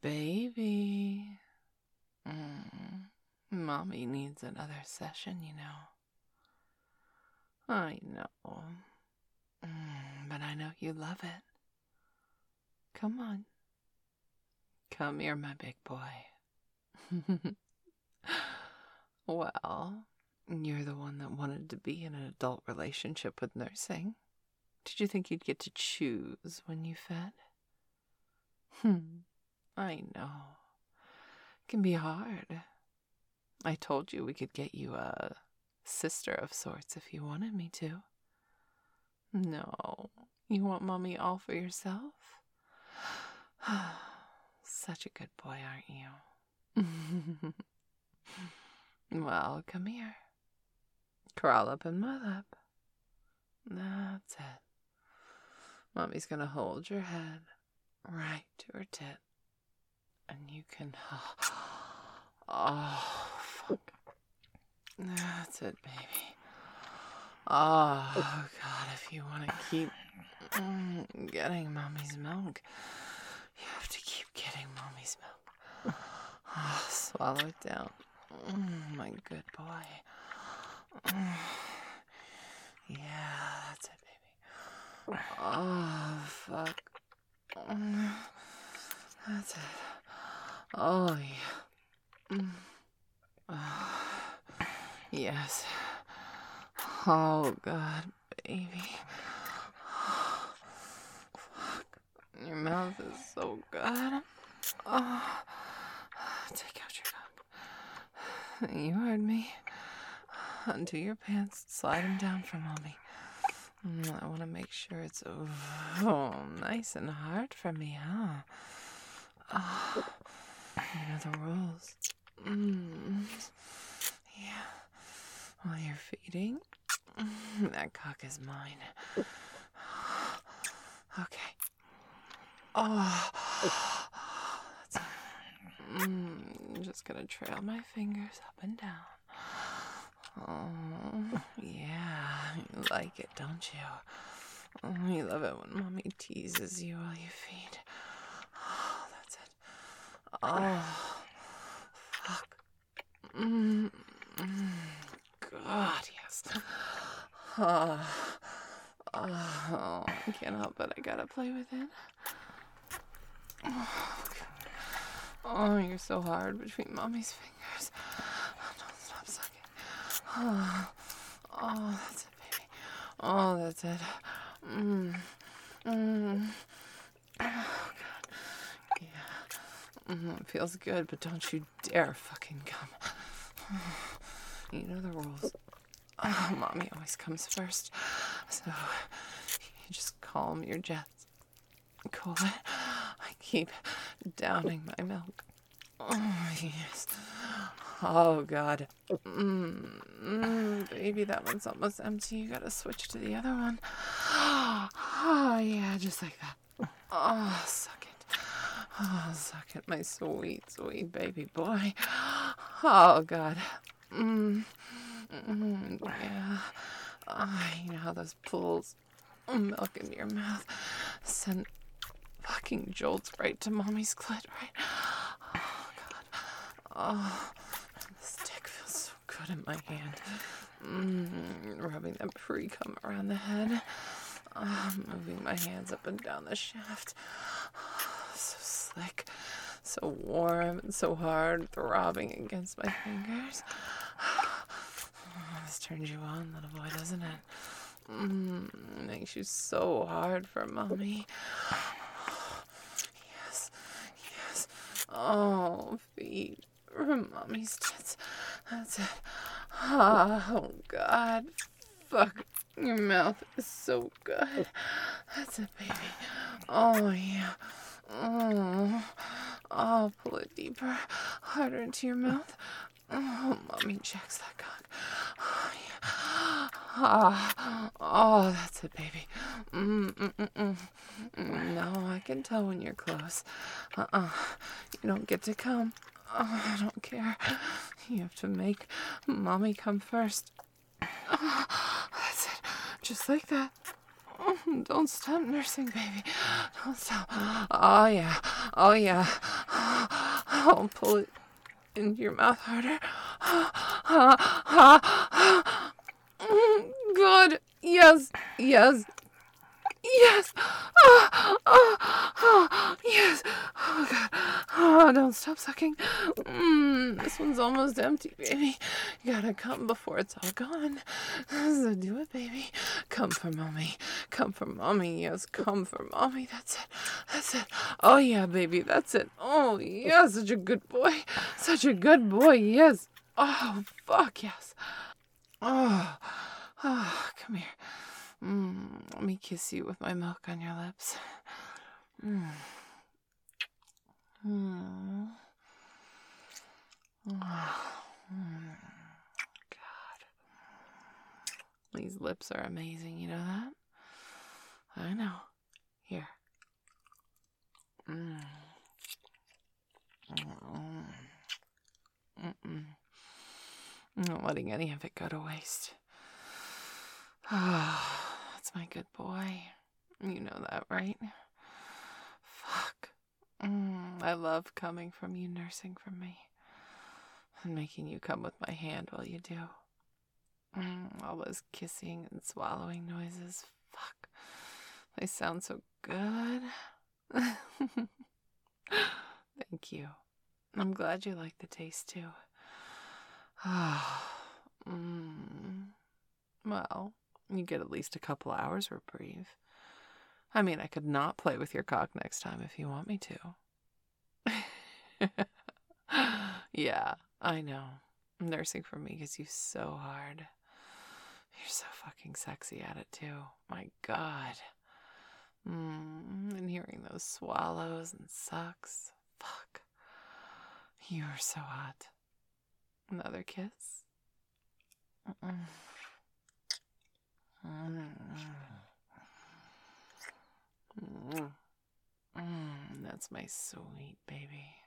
Baby. Mommy needs another session, you know. I know. But I know you love it. Come on. Come here, my big boy. Well, you're the one that wanted to be in an adult relationship with nursing. Did you think you'd get to choose when you fed? I know. It can be hard. I told you we could get you a sister of sorts if you wanted me to. No, you want Mommy all for yourself? Such a good boy, aren't you? Well, come here. Crawl up in my lap. That's it. Mommy's gonna hold your head right to her tit. And you can... Oh, fuck. That's it, baby. Oh, God, if you want to keep getting Mommy's milk, you have to keep getting Mommy's milk. Oh, swallow it down. My good boy. Yeah, that's it, baby. Oh, fuck. That's it. Oh, yeah. Yes. Oh, God, baby. Fuck. Your mouth is so good. Oh. Take out your tongue. You heard me. Undo your pants. Slide them down for Mommy. I want to make sure it's nice and hard for me, huh? Oh, you know the rules. Yeah. While you're feeding, that cock is mine. Okay. Oh, that's it. I'm just gonna trail my fingers up and down. Oh, yeah. You like it, don't you? Oh, you love it when Mommy teases you while you feed. Oh, that's it. Oh, fuck. God, yes. Oh, I can't help it. I gotta play with it. Oh, you're so hard between Mommy's fingers. Don't stop sucking. Oh, that's it, baby. Oh, that's it. Oh, God. Yeah. It feels good, but don't you dare fucking come. You know the rules. Oh, Mommy always comes first. So, you just calm your jets. Cool it. I keep downing my milk. Oh, yes. Oh, God. Baby, that one's almost empty. You gotta switch to the other one. Oh, yeah, just like that. Oh, suck it. Oh, suck it, my sweet, sweet baby boy. Oh, God. Yeah. You know how those pulls of milk into your mouth send fucking jolts right to Mommy's clit, right? Oh, God. Oh, this dick feels so good in my hand. Rubbing that pre-cum around the head. Moving my hands up and down the shaft. So slick, so warm, and so hard, throbbing against my fingers. This turns you on, little boy, doesn't it? Makes you so hard for Mommy. Yes, yes. Oh, feed from Mommy's tits. That's it. Oh, God. Fuck. Your mouth is so good. That's it, baby. Oh, yeah. Oh, pull it deeper. Harder into your mouth. Oh, Mommy checks that cock. Oh, yeah. Oh, that's it, baby. No, I can tell when you're close. You don't get to come. Oh, I don't care. You have to make Mommy come first. That's it. Just like that. Don't stop nursing, baby. Don't stop. Oh, yeah. Oh, yeah. I'll pull it into your mouth harder. Good. Yes. Yes. Yes. Yes. Oh, God. Oh, don't stop sucking. This one's almost empty, baby. You gotta come before it's all gone. So do it, baby. Come for mommy. Come for mommy. Yes, come for mommy. That's it. That's it. Oh, yeah, baby. That's it. Oh, yeah. Such a good boy. Such a good boy. Yes. Oh, fuck, yes. Oh, come here. Let me kiss you with my milk on your lips. God. These lips are amazing, you know that? I know. Here. I'm not letting any of it go to waste. That's my good boy. You know that, right? Fuck. I love coming from you, nursing from me, and making you come with my hand while you do. All those kissing and swallowing noises. Fuck. They sound so good. Thank you. I'm glad you like the taste too. Well, you get at least a couple hours reprieve. I mean, I could not play with your cock next time if you want me to. Yeah, I know. Nursing for me gives you so hard. You're so fucking sexy at it too. My God. And hearing those swallows and sucks. Fuck. You are so hot. Another kiss? That's my sweet baby.